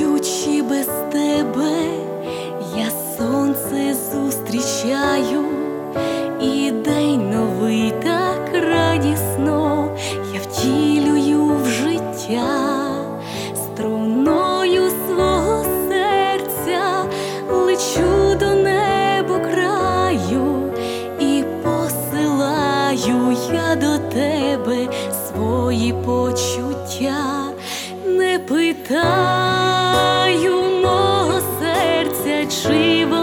Йдучи без тебе, я сонце зустрічаю, і день новий так радісно я втілюю в життя. Струною свого серця лечу до небо краю, і посилаю я до тебе свої почуття. Не питаю мого серця, чи